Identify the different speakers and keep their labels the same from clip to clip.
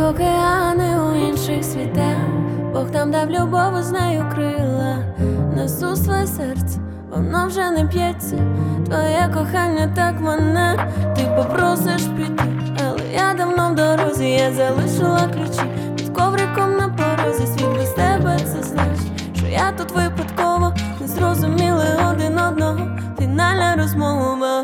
Speaker 1: океани у інших світах, Бог нам дав любов, з нею крила. Несу своє серце, воно вже не б'ється. Твоє кохання так мене. Ти попросиш піти, але я давно в дорозі. Я залишила ключі під ковриком на порозі. Світ без тебе це значить, що я тут випадково. Не зрозуміли один одного. Фінальна розмова.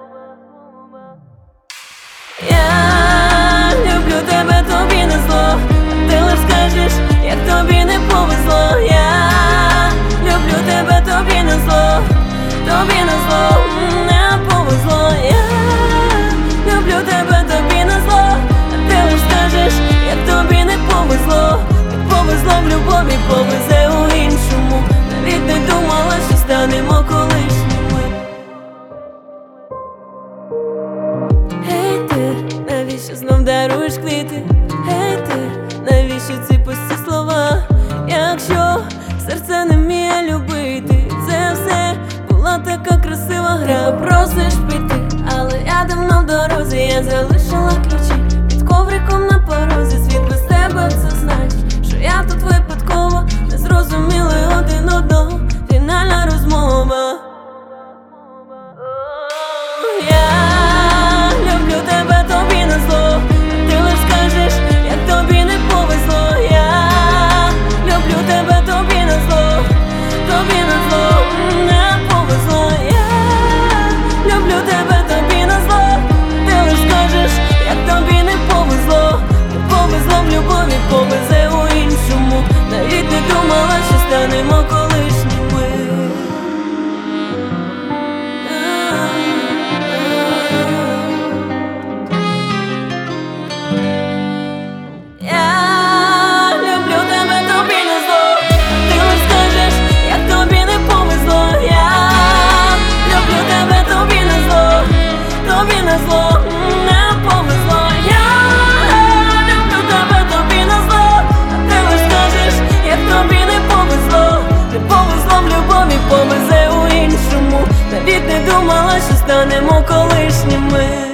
Speaker 1: Я люблю тебе, тобі не зло. Ти лиш скажеш, як тобі не повезло. Я люблю тебе, тобі не зло. Тобі не зло, не повезло. Я люблю тебе, тобі не зло. А ти лиш скажеш, як тобі не повезло. Не повезло в любові, повезе у іншому. Навіть не думала, що станемо колишніми. Гей ти, навіщо знов даруєш квіти? Гей ти, навіщо ці пусті слова? Якщо серце не вміє любити, це все була така красива гра. Просиш піти, але я давно в дорозі. Я залишила ключі під ковриком на порозі. Світ без тебе це значить, що я тут випадково. Не зрозуміли один одного. Фінальна розмова. Я люблю тебе, тобі не зло. Ти лиш скажеш, як тобі не повезло. Я люблю тебе, тобі не зло. Тобі не зло, не повезло. Я люблю тебе, тобі не зло. Ти лиш скажеш, як тобі не повезло. Не повезло в любові, повезе у іншому. Навіть не думала, що станемо колишніми. Я люблю тебе, тобі не зло. Ти лиш скажеш, як тобі не повезло. Я люблю тебе, тобі не зло. Тобі не зло, не повезло. Я люблю тебе, тобі не зло. А ти лиш скажеш, як тобі не повезло. Не повезло в любові, повезе у іншому. Навіть не думала, що станемо колишніми.